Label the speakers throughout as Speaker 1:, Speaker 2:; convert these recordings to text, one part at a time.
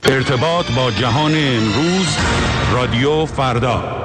Speaker 1: ارتباط با جهان امروز، رادیو فردا.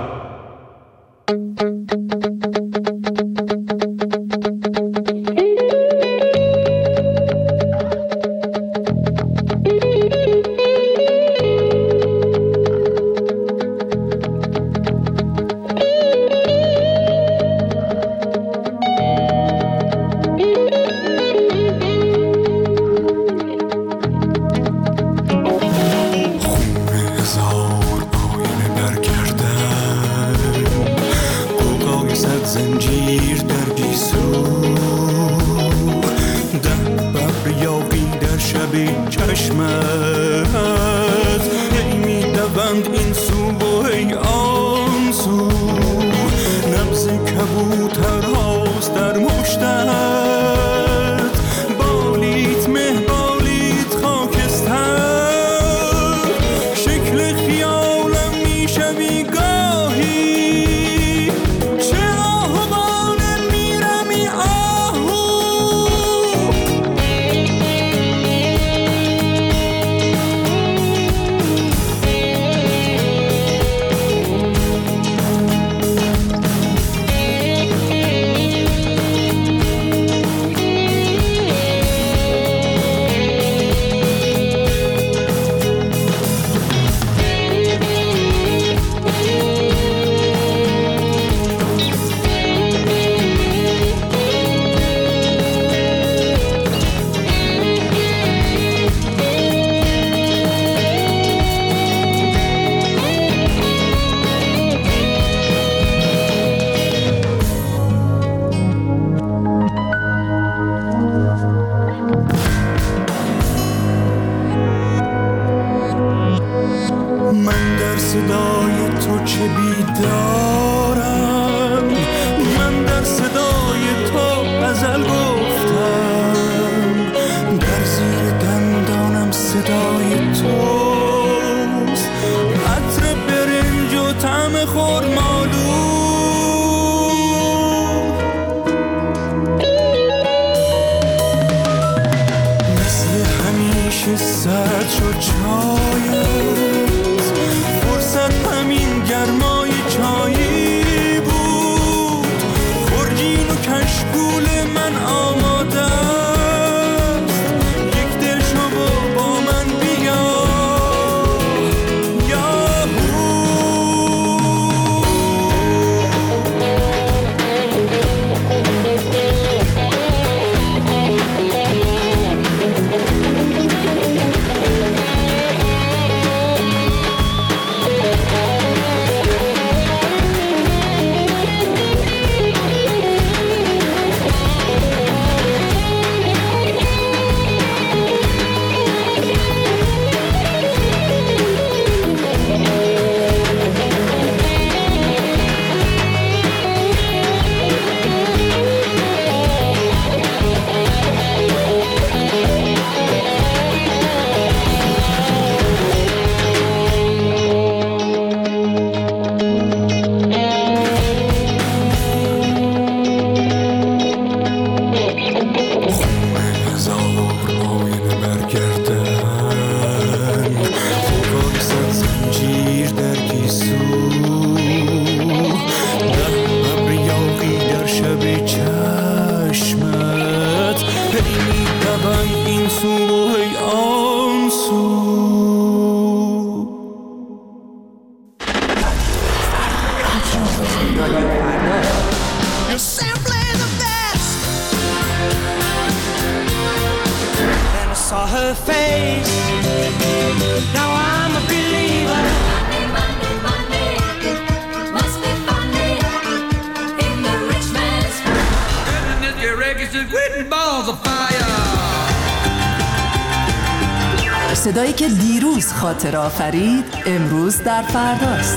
Speaker 2: صدایی که دیروز خاطره آفرید امروز در فرداست.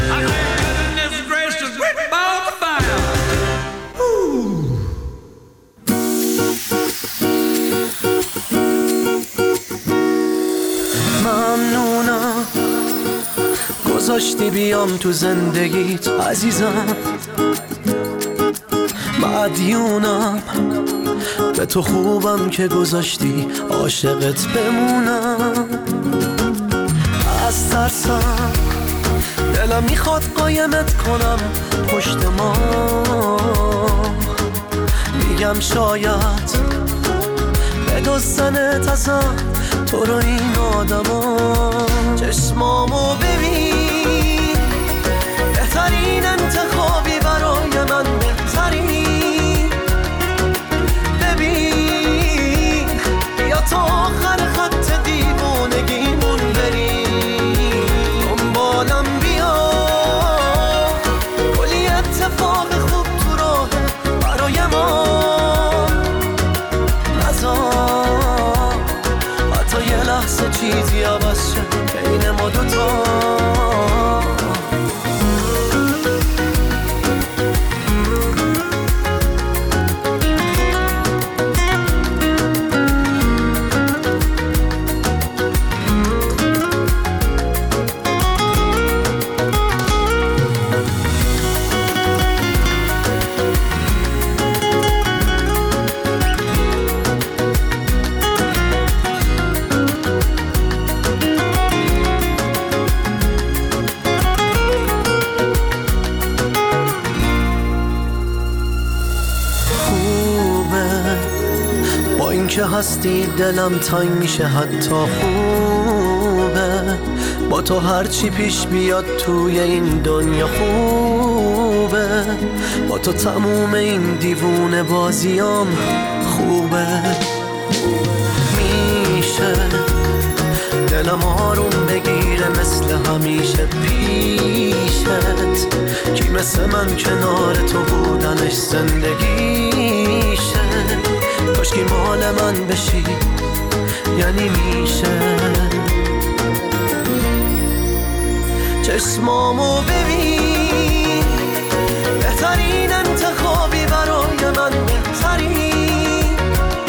Speaker 3: ممنونم گذاشتی بیام تو زندگیت عزیزم، مدیونم به تو خوبم که گذاشتی عاشقت بمونم. میترسم، دلم میخواد قایمت کنم پشت ما. میگم شاید بدزدنت ازم تو رو این آدما. چشمامو ببین، بهترین انتخابی برای من، بهترین. ببین بیا تا آخر خط دیوونگیمون بریم، دنبالم بیا، کلی اتفاق خوب تو راه برای ما. نذار حتی یه لحظه چیزی عوض شه بین ما دوتا. که هستی دلم تنگ میشه، حتی خوبه با تو هرچی پیش بیاد توی این دنیا خوبه. با تو تموم این دیوونه بازیام خوبه. میشه دلم آروم بگیره مثل همیشه پیشت، کی مثل من کنار تو بودنش زندگیشه. کاشکی مال من بشی یعنی میشه. چشمامو ببین، بهترین انتخابی برای من، بهترین.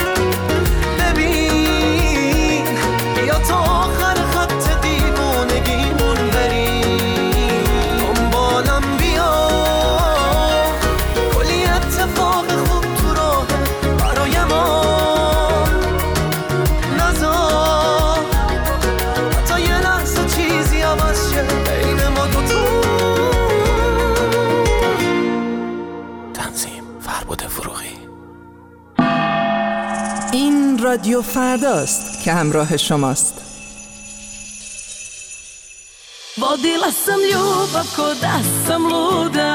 Speaker 3: ببین بیا تا آخر خط دیوونگیمون بریم، دنبالم بیا، کلی اتفاق خوب تو راه برای ما. نذار حتی یه لحظه چیزی عوض شه بین ما دوتا. تنظیم فربود فروغی.
Speaker 2: این رادیو فرداست که همراه شماست.
Speaker 4: Vodila sam ljubav ko da sam luda,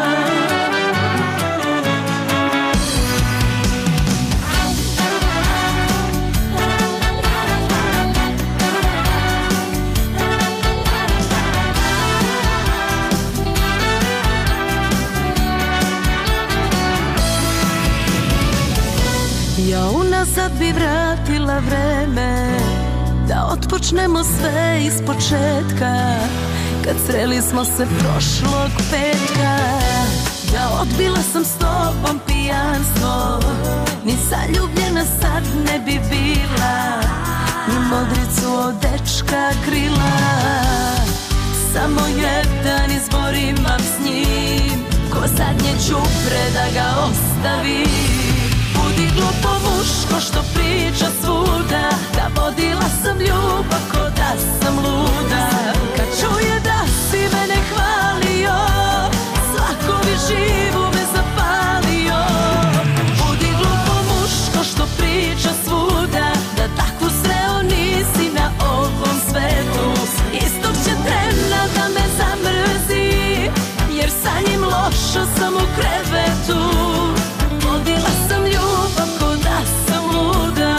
Speaker 4: ja unazad bi vratila vreme, da otpočnemo sve iz početka, kad sreli smo se prošlog petka. Da odbila sam s tobom pijanstvo, ni zaljubljena sad ne bi bila, ni modricu od dečka krila. Samo jedan izbor imam s njim, ko zadnje čupre da ga ostavim. Budi glupo muško što priča svuda, da vodila sam ljubav ko da sam luda. Kad čuje da si mene hvalio, svako bi živu me zapalio. Budi glupo muško što priča svuda, da takvu sreo nisi na ovom svetu. Istog će trena da me zamrzi, jer sa njim lošo sam u krevetu. Vodila sam ljubav ko da sam luda.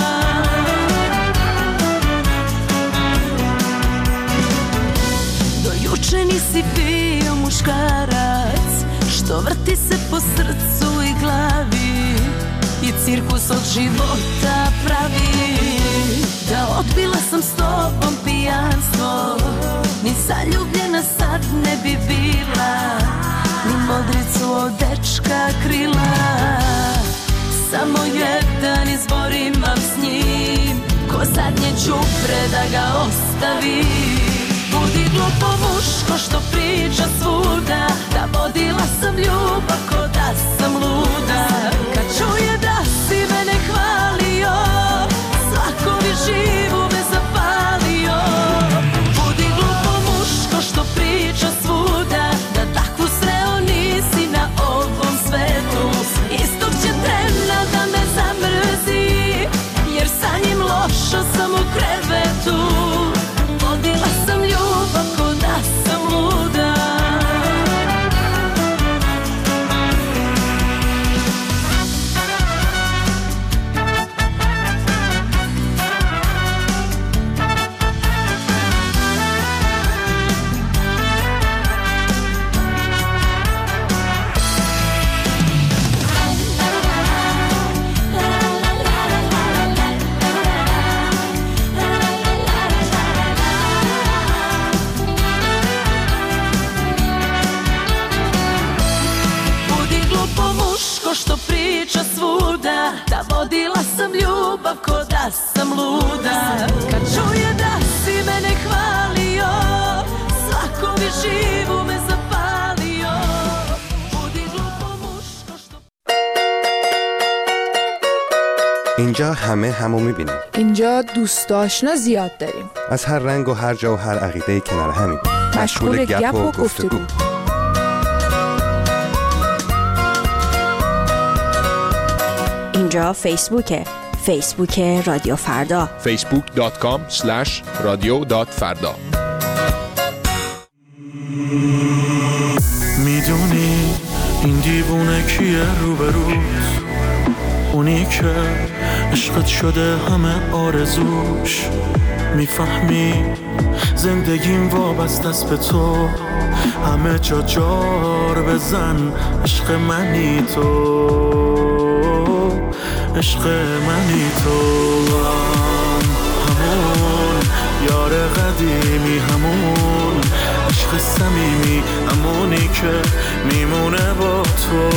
Speaker 4: Do juče nisi bio muškarac, što vrti se po srcu i glavi i cirkus od života pravi. Da odbila sam s tobom pijanstvo, ni zaljubljena sad ne bi bila, ni modricu od dečka krila. Samo jedan izbor imam s njim, ko zadnje čupre da ga ostavi. Budi glupo muško što priča svuda, da vodila sam ljubav ko da sam luda. Kad čuje da si mene hvalio, svako bi živu me zapalio. Budi glupo muško ko da sam luda. Kad čuje da si mene hvalio, svako bi živu me zapalio. Budi glupo muško što...
Speaker 5: اینجا همو میبینیم.
Speaker 6: اینجا دوست آشنا زیاد داریم.
Speaker 5: از هر رنگ و هر جا و هر عقیده کنار همیم.
Speaker 6: مشغول گپ و گفتگو.
Speaker 7: اینجا فیسبوک رادیو فردا.
Speaker 8: facebook.com/radio.farda.
Speaker 9: میدونی این دیوونه کیه روبروت؟ اونی که عشقت شده همه آرزوش. میفهمی زندگیم وابسته است به تو، همه جا جار بزن. عشق منی تو، عشق منی تو. همون یار قدیمی، همون عشق صمیمی، همونی که میمونه با تو.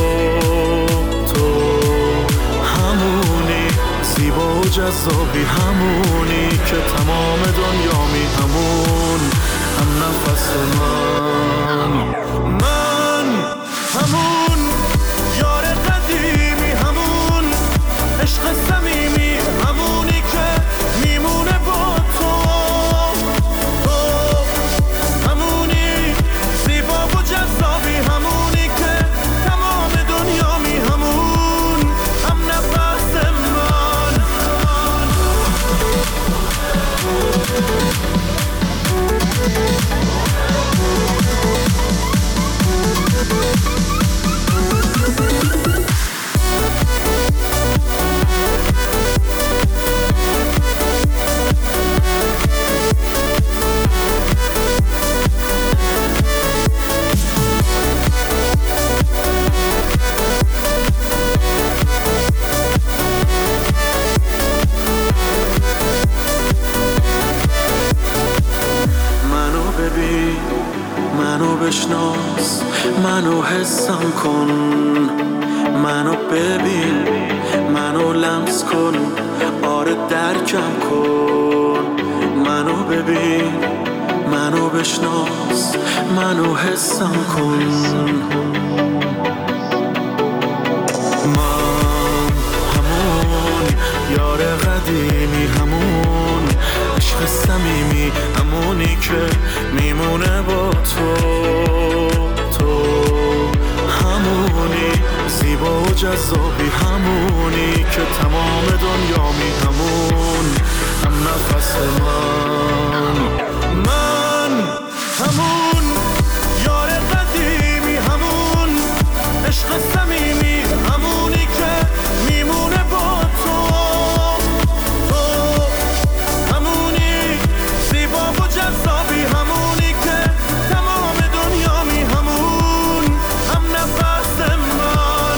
Speaker 9: همونی زیبا و جذابی، همونی که تمام دنیامی، همون هم نفس من همون یار قدیمی، همون عشق صمیمی، همونی که میمونه با تو. همونی زیبا و جذابی، همونی که تمام دنیامی، همون هم نفس من. منو بشناس، منو حسم کن، منو ببین، منو لمس کن، آره درکم کن. منو ببین، منو بشناس، منو حسم کن. من همون یار قدیمی، همون عشق صمیمی، همونی که میمونه با تو. همونی زیبا و جذابی، همونی که تمام دنیامی، همون هم نفس من همون یار قدیمی، همون عشق صمیمی، همونی که میمونه با تو. همونی زیبا و جذابی، همونی که تمام دنیامی، همون هم نفس من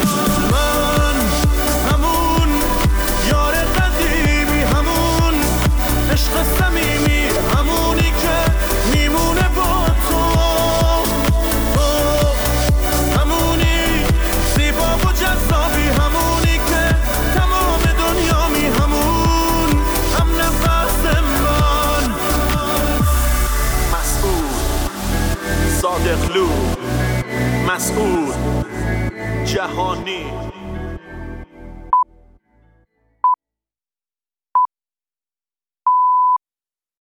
Speaker 9: همون یار قدیمی، همون عشق صمیمی، همونی که میمونه با تو. همونی زیبا و جذابی، همونی که تمام دنیامی، همون هم نفس من. مسعود صادقلو، مسعود جهانی.